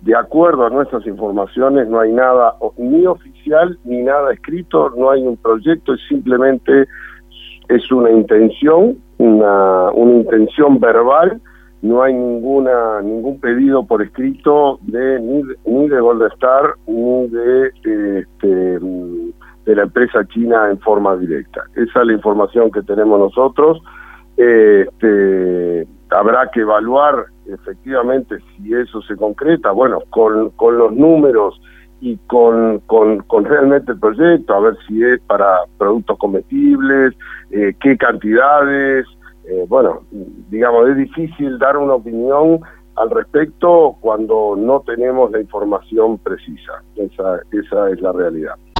de acuerdo a nuestras informaciones, no hay nada ni oficial ni nada escrito, no hay un proyecto, es simplemente una intención, una intención verbal. No hay ningún pedido por escrito ni de Golden Star ni de la empresa china en forma directa. Esa es la información que tenemos nosotros. Habrá que evaluar efectivamente si eso se concreta, bueno, con los números y con realmente el proyecto, a ver si es para productos comestibles, qué cantidades. Bueno, digamos, es difícil dar una opinión al respecto cuando no tenemos la información precisa. Esa es la realidad.